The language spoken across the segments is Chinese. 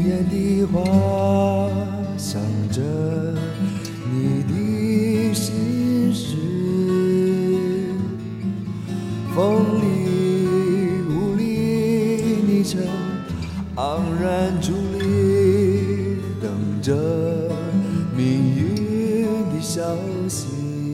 言的话想着你的心事，风里雾里你曾昂然伫立，等着命运的消息。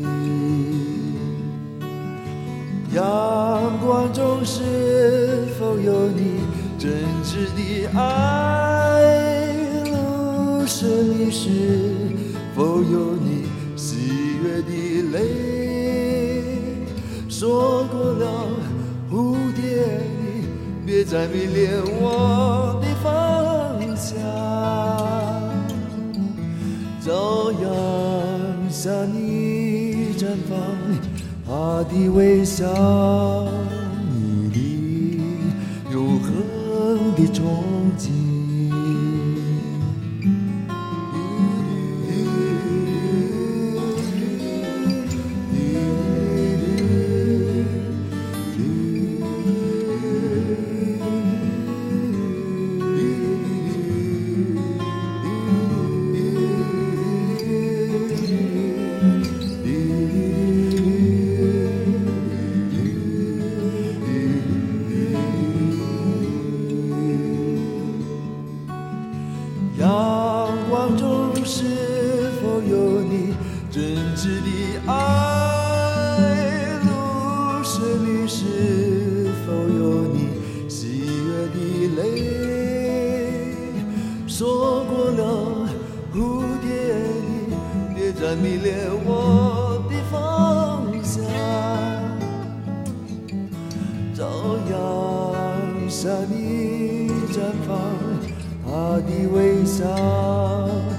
阳光中是否有你真挚的爱？露水里是否有你喜悦的泪？说过了蝴蝶，你别再迷恋我的方向。朝阳下你绽放他的微笑，你的永恒的憧憬。阳光中是否有你真挚的爱？露水里是否有你喜悦的泪？说过了蝴蝶，你别再迷恋我的方向。朝阳下你绽放他的微笑，